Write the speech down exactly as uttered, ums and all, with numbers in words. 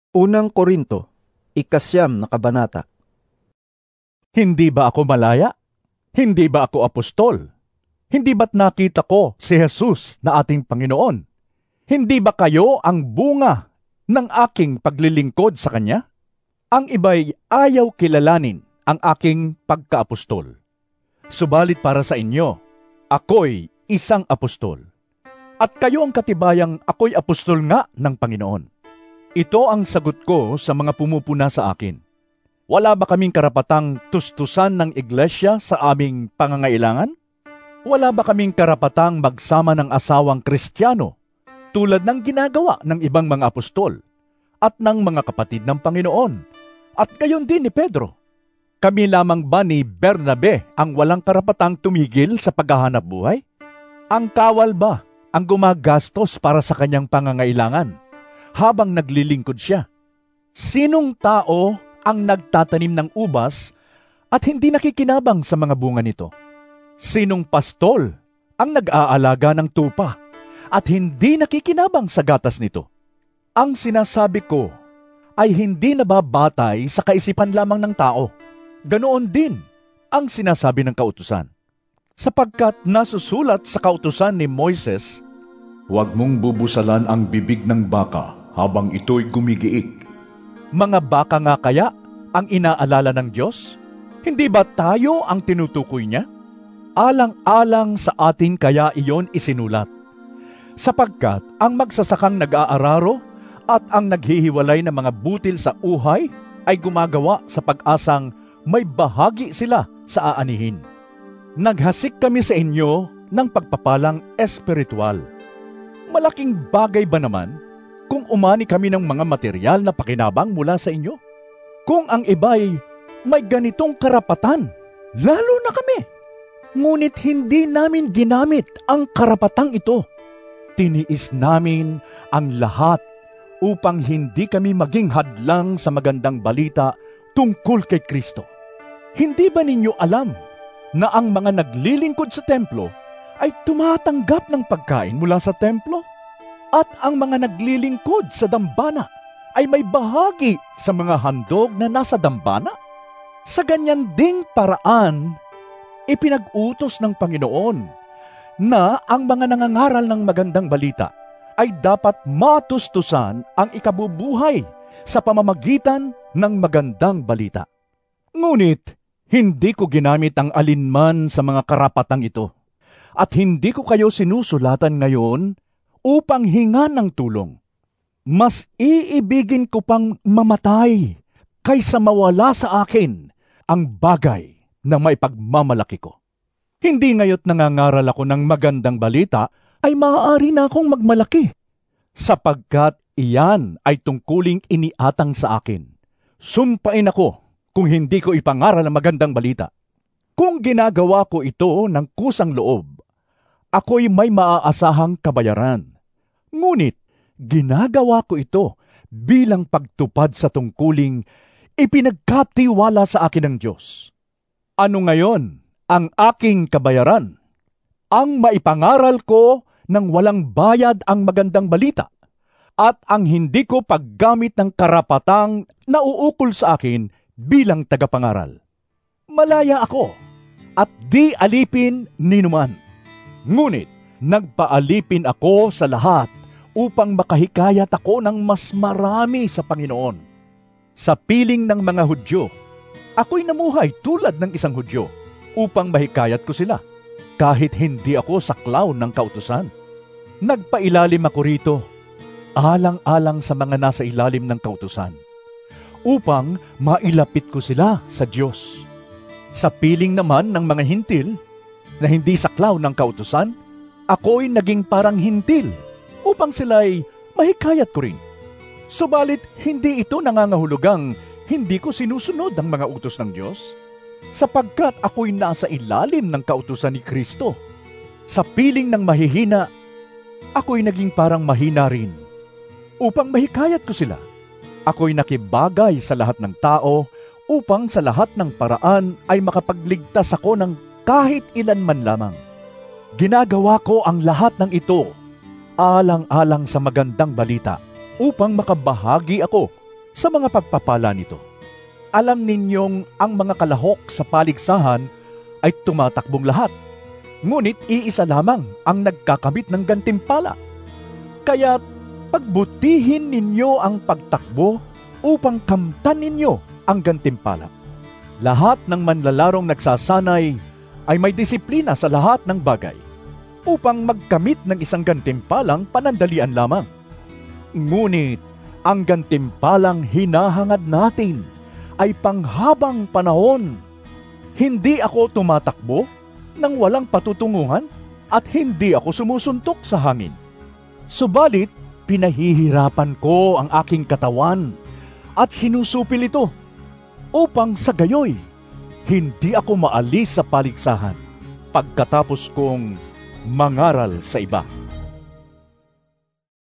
Unang Korinto, ikasyam na kabanata. Hindi ba ako malaya? Hindi ba ako apostol? Hindi ba't nakita ko si Jesus na ating Panginoon? Hindi ba kayo ang bunga ng aking paglilingkod sa Kanya? Ang iba'y ayaw kilalanin ang aking pagkaapostol. Subalit para sa inyo, ako'y isang apostol. At kayo ang katibayang ako'y apostol nga ng Panginoon. Ito ang sagot ko sa mga pumupuna sa akin. Wala ba kaming karapatang tustusan ng iglesia sa aming pangangailangan? Wala ba kaming karapatang magsama ng asawang Kristiyano tulad ng ginagawa ng ibang mga apostol at ng mga kapatid ng Panginoon at gayon din ni Pedro? Kami lamang ba ni Bernabe ang walang karapatang tumigil sa paghahanap buhay? Ang kawal ba ang gumagastos para sa kanyang pangangailangan habang naglilingkod siya? Sinong tao ang nagtatanim ng ubas at hindi nakikinabang sa mga bunga nito? Sinong pastol ang nag-aalaga ng tupa at hindi nakikinabang sa gatas nito? Ang sinasabi ko ay hindi nababatay sa kaisipan lamang ng tao. Ganoon din ang sinasabi ng kautusan. Sapagkat nasusulat sa kautusan ni Moises, "Huwag mong bubusalan ang bibig ng baka habang ito'y gumigiik." Mga baka nga kaya ang inaalala ng Diyos? Hindi ba tayo ang tinutukoy niya? Alang-alang sa atin kaya iyon isinulat. Sapagkat ang magsasakang nag-aararo at ang naghihiwalay ng mga butil sa uhay ay gumagawa sa pag-asang may bahagi sila sa aanihin. Naghasik kami sa inyo ng pagpapalang espiritual. Malaking bagay ba naman kung umani kami ng mga material na pakinabang mula sa inyo? Kung ang iba'y may ganitong karapatan, lalo na kami. Ngunit hindi namin ginamit ang karapatang ito. Tiniis namin ang lahat upang hindi kami maging hadlang sa magandang balita tungkol kay Kristo. Hindi ba ninyo alam na ang mga naglilingkod sa templo ay tumatanggap ng pagkain mula sa templo? At ang mga naglilingkod sa dambana ay may bahagi sa mga handog na nasa dambana? Sa ganyan ding paraan, ipinag-utos ng Panginoon na ang mga nangangaral ng magandang balita ay dapat matustusan ang ikabubuhay sa pamamagitan ng magandang balita. Ngunit, hindi ko ginamit ang alinman sa mga karapatang ito at hindi ko kayo sinusulatan ngayon upang hingan ng tulong. Mas iibigin ko pang mamatay kaysa mawala sa akin ang bagay na may pagmamalaki ko. Hindi ngayo't nangangaral ako ng magandang balita ay maaari na akong magmalaki, sapagkat iyan ay tungkuling iniatang sa akin. Sumpain ako kung hindi ko ipangaral ang magandang balita. Kung ginagawa ko ito ng kusang loob, ako'y may maaasahang kabayaran. Ngunit, ginagawa ko ito bilang pagtupad sa tungkuling ipinagkatiwala sa akin ng Diyos. Ano ngayon ang aking kabayaran? Ang maipangaral ko ng walang bayad ang magandang balita at ang hindi ko paggamit ng karapatang nauukol sa akin bilang tagapangaral. Malaya ako at di alipin ninuman. Ngunit nagpaalipin ako sa lahat upang makahikayat ako ng mas marami sa Panginoon. Sa piling ng mga Hudyo, ako'y namuhay tulad ng isang Hudyo upang mahikayat ko sila, kahit hindi ako saklaw ng kautusan. Nagpailalim ako rito, alang-alang sa mga nasa ilalim ng kautusan, upang mailapit ko sila sa Diyos. Sa piling naman ng mga hintil na hindi saklaw ng kautusan, ako'y naging parang hintil upang sila'y mahikayat ko rin. Subalit, hindi ito nangangahulugang hindi ko sinusunod ang mga utos ng Diyos, sapagkat ako'y nasa ilalim ng kautusan ni Kristo. Sa piling ng mahihina, ako'y naging parang mahina rin, upang mahikayat ko sila. Ako'y nakibagay sa lahat ng tao, upang sa lahat ng paraan ay makapagligtas ako ng kahit ilan man lamang. Ginagawa ko ang lahat ng ito, alang-alang sa magandang balita, upang makabahagi ako Sa mga pagpapala nito, alam ninyong ang mga kalahok sa paligsahan ay tumatakbong lahat, ngunit iisa lamang ang nagkakamit ng gantimpala. Kaya pagbutihin ninyo ang pagtakbo upang kamtan ninyo ang gantimpala. Lahat ng manlalarong nagsasanay ay may disiplina sa lahat ng bagay upang magkamit ng isang gantimpalang panandalian lamang. Ngunit ang gantimpalang hinahangad natin ay panghabang panahon. Hindi ako tumatakbo nang walang patutunguhan at hindi ako sumusuntok sa hangin. Subalit, pinahihirapan ko ang aking katawan at sinusupil ito upang sa gayoy hindi ako maalis sa paligsahan pagkatapos kong mangaral sa iba.